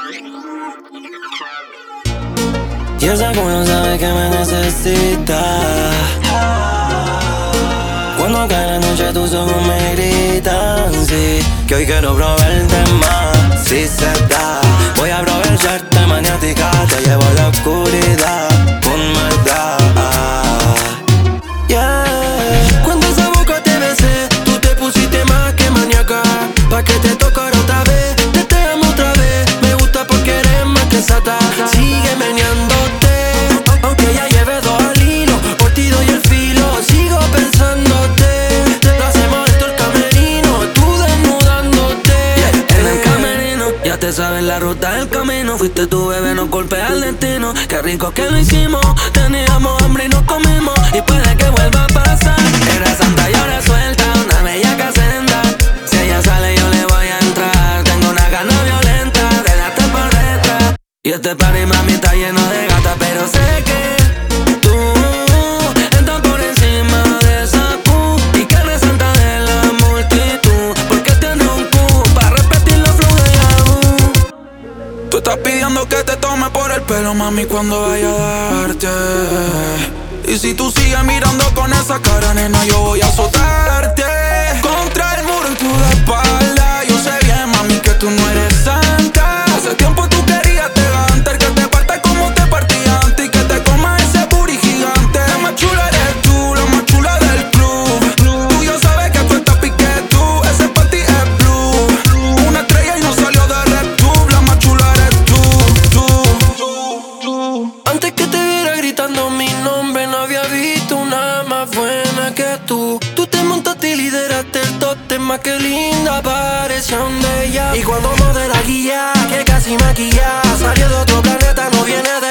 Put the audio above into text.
Y esa no sabe que me necesita. Cuando cae la noche tus ojos me gritan, sí, que hoy quiero probarte más, si se da. Voy a aprovecharte maniática, te llevo a la oscuridad con maldad. Yeah. Cuando esa boca te besé, tú te pusiste más que maníaca. Pa' que te tocara otra vez, te amo otra vez. Me gusta porque eres más que sata. Sigue meneándote, aunque ya lleve dos al hilo. Por ti doy el filo, sigo pensándote. Lo hacemos en todo el camerino, tú desnudándote. En el camerino, ya te sabes la ruta del camino. Fuiste tu bebé, no golpea al destino. Qué rico que lo hicimos, teníamos hambre y nos comimos. Y puede que vuelva a pasar. Era santa y ahora suelta, una bellaca senda. Si ella sale yo le voy a entrar. Tengo una gana violenta de darte por detrás. Y este party mami está lleno de gata, pero sé que tú entras por encima de esa Q y que eres santa de la multitud. Porque tiene un Q para repetir los flujos de Yahoo. Tú estás pidiendo que te tome por el pelo, mami, cuando vaya a darte. Y si tú sigues mirando con esa cara, nena, yo voy a azotarte contra el muro y tú de espalda. Yo sé bien, mami, que tú no eres santa. Hace tiempo tú querías te levantar, que te partas como te partía antes y que te comas ese booty gigante. La más chula eres tú, la más chula del club. Tú ya sabes que tú estás pique tú, ese party es blue. Una estrella y no salió de RedTube. La más chula eres tú. Antes que te viera gritando mi nombre, no había visto una más buena que tú. Tú te montaste y lideraste el tótem, más que linda parecía un de ella. Y cuando modela guía, que casi maquilla, salió de otro planeta, no viene de